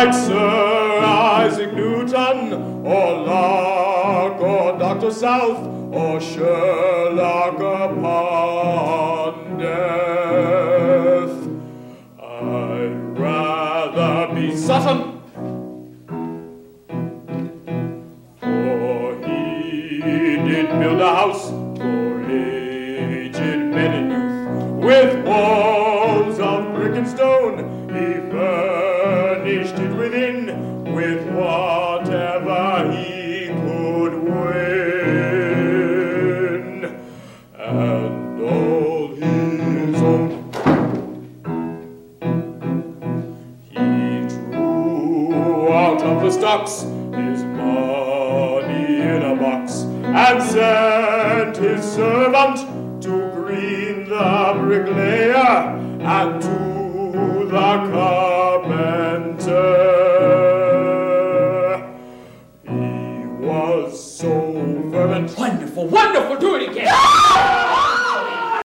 like Sir Isaac Newton, or Locke, or Dr. South, or Sherlock upon death. I'd rather be Sutton, for he did build a house for aged men in youth, with walls of brick and stone. He furnished it within with whatever he could win, and all his own. He drew out of the stocks his money in a box, and sent his servant to Green the bricklayer, and to the carpenter. He was so fervent. Wonderful, wonderful! Do it again!